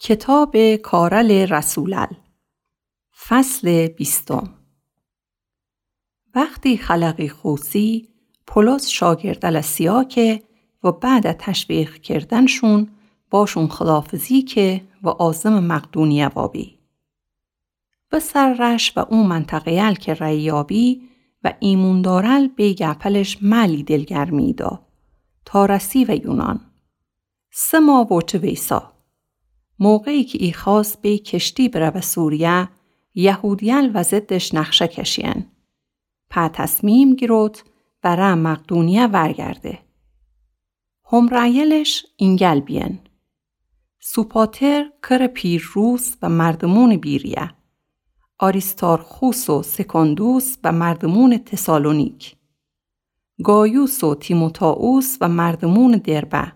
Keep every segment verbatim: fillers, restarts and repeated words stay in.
کتاب کارل رسولل فصل بیستم. وقتی خلقی خوسی پولس شاگردل سیاکه و بعد تشویق کردنشون باشون خداحافظی که و آزم مقدونیه وابی. به سرش و اون منطقه که ریابی و ایمون دارل به گپلش ملی دلگرمی دا تا رسی و یونان. سه ماه وچه ویسا. موقعی که ای خواست به کشتی بره به سوریه، یهودیان و ضدش نقشه کشین. پا تصمیم گیروت برای مقدونیه ورگرده. همرایلش اینگل بین. سوپاتر کر پیروس و مردمون بیریه. آریستارخوس و سکندوس و مردمون تسالونیک. گایوس و تیموتائوس و مردمون دربه.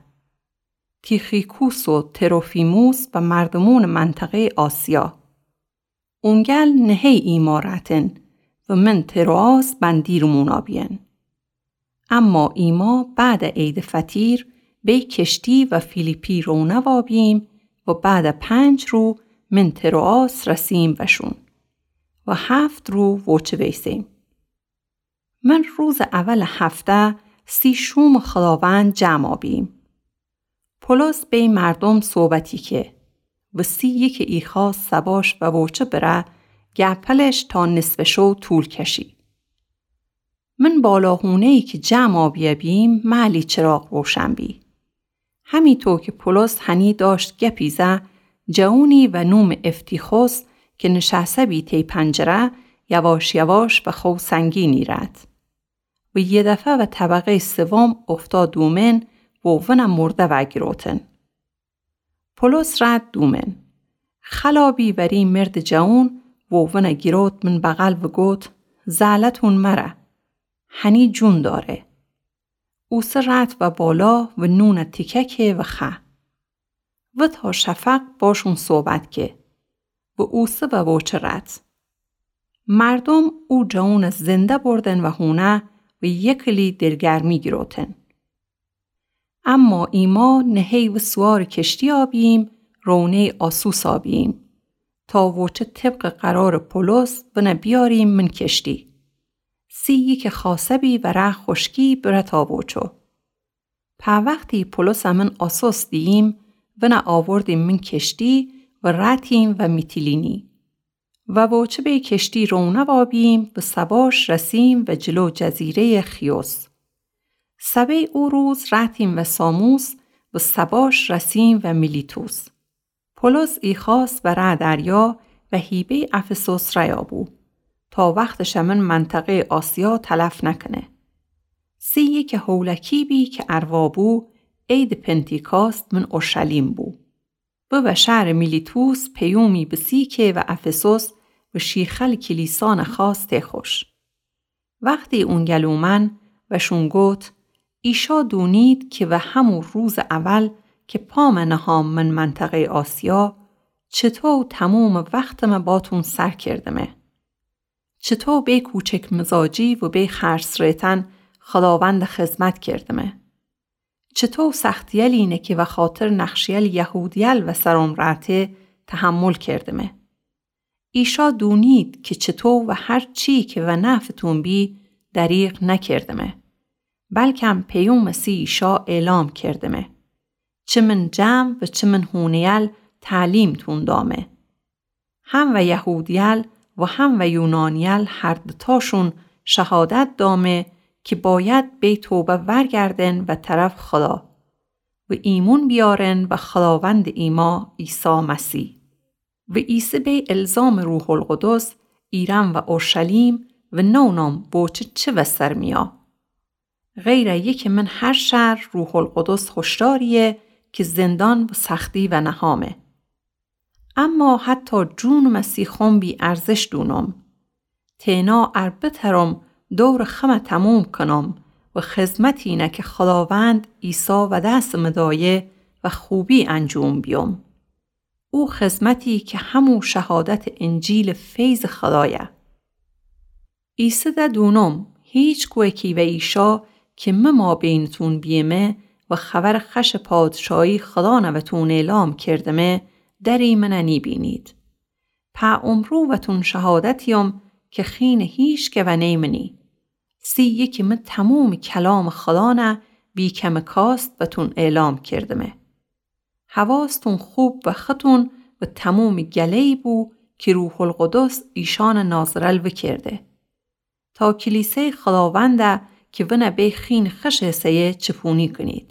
تیخیکوس و تروفیموس و مردمون منطقه آسیا. اونگل نهی ایمارتن و من ترواز بندیرمون آبین. اما ایما بعد عید فطیر به کشتی و فیلیپی رو نوابیم و بعد پنج رو من ترواز رسیم وشون و هفت رو وچه ویسیم. من روز اول هفته سی شوم خداوند جمع آبیم. پولس به مردم صحبتی که و سی یک ایخا سباش و وچه بره گپلش تا نصف شو طول کشی. من بالاهونهی که جمع آبیبیم مالی چراغ روشن بی. همینطور که پولس هنی داشت گپیزه جاونی و نوم افتیخوس که نشسته بی تی پنجره یواش یواش و خو سنگینی رد. و یه دفعه و طبقه سوم افتاد دومن و ون مرده و گروتن. پولس رد دومن. خلابی وری مرد جاون و ون گروت من بغل و گوت زعلتون مره. هنی جون داره. اوس رد و بالا و نون تیکه و خه. و تا شفق باشون صحبت که. و اوس و وچه رد. مردم او جاون زنده بردن و هونه و یکلی دلگرمی گروتن. اما ایما نهی و سوار کشتی آبیم رونه آسوس آبیم تا وچه طبق قرار پولس و نبیاریم من کشتی. سی یک خاصبی و ره خشکی بره تا وچو. پا وقتی پولس من آسوس دیم و نه آوردیم من کشتی و رتیم و میتیلینی. و وچه به کشتی رونه آبیم و سباش رسیم و جلو جزیره خیوس. سبه او روز رتیم و ساموس و سباش رسیم و میلیتوس. پولس ایخاس و ره دریا و هیبه افسوس ریابو تا وقت شمن منطقه آسیا تلف نکنه. سی یک هولکی بی که اروابو عید پنتیکاست من اورشلیم بو. و به شهر میلیتوس پیومی بسیکه و افسوس و شیخل کلیسان خاص تخوش. وقتی اون گلومن و شونگوت ایشا دونید که و همون روز اول که پام نهام من منطقه آسیا چطور تموم وقتم باتون سر کردمه. چطور به کوچک مزاجی و به خرس ریتن خداوند خدمت کردمه. چطور سختیل اینه که و خاطر نخشیل یهودیل و سرامرته تحمل کردمه. ایشا دونید که چطور و هر چی که و نفتون بی دریغ نکردمه. بلکم پیوم سی ایشا اعلام کردمه. چه من جمع و چه من هونیل تعلیم تون دامه. هم و یهودیل و هم و یونانیل هر دوتاشون شهادت دامه که باید به توبه ورگردن و طرف خدا و ایمون بیارن و خداوند ایما عیسی مسیح. و عیسی به الزام روح القدس ایران و اورشلیم و نونام بوچه چه وستر میا. غیر یک من هر شهر روح القدس خوشداریه که زندان و سختی و نهامه. اما حتی جون مسیحم بی ارزش دونم. تینا اربترم دور خم تموم کنم و خدمتی نه که خداوند عیسی و دست مدایه و خوبی انجام بیام. او خدمتی که همون شهادت انجیل فیض خدایه. عیسی ده دونم هیچ کوکی و ایشا که ما بینتون بیمه و خبر خش پادشاهی خدا نوتون اعلام کردمه دری منه نی بینید. پا عمرو و تون شهادتیم که خین هیش که و نیمنی. سی یکی من تموم کلام خدانه بی کم کاست و تون اعلام کردمه. حواستون خوب و خطون و تموم گلهی بو که روح القدس ایشان نازرل کرده. تا کلیسه خداونده که ونه به خین خش سیه چپونی کنید.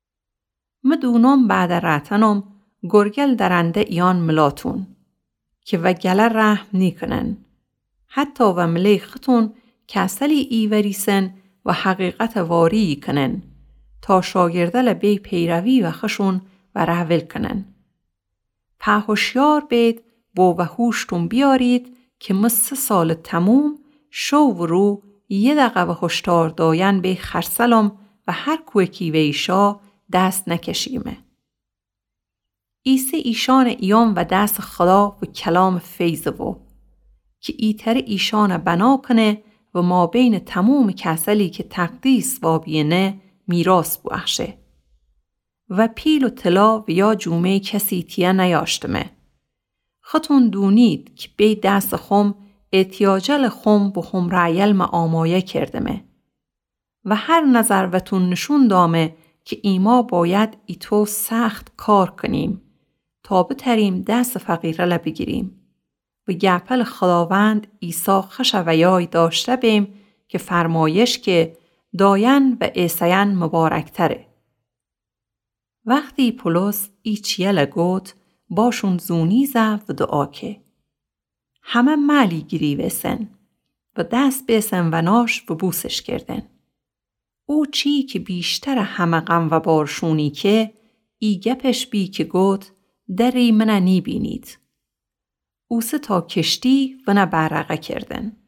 مدونم بعد راتنم گرگل درنده ایان ملاتون که و گله رحم نیکنن. حتی و ملی خطون کسلی ایوریسن و حقیقت واری کنن تا شاگردل بی پیروی و خشون و رحول کنن. پا هوشیار بید و وحوشتون بیارید که مس سال تموم شو و رو یه دقیقه و هشتار داین به خرسلم و هر کوکی و ایشا دست نکشیمه. ایسی ایشان ایام و دست خدا و کلام فیض و که ایتر ایشان بنا کنه و ما بین تموم کسلی که تقدیس وابینه میراث بوخشه. و پیل و طلا و یا جومه کسی تیه نیاشتمه. خطون دونید که بی دست خم احتیاجل خم و خم رعیل ما آمایه کردمه. و هر نظر و تون نشون دامه که ایما باید ایتو سخت کار کنیم تا بتریم دست فقیره بگیریم و گپل خداوند عیسی خش و یای داشته بیم که فرمایش که داین و عیسین مبارک تره. وقتی پولس ایچیل گوت باشون زونیزه و دعا که همه مالی گیری وسن و دست بیسن و ناش و بوسش کردن. او چی که بیشتر همه غم و بارشونی که ای گپش بی که گوت دری منه نی بینید. او سه تا کشتی و نه برقه کردن.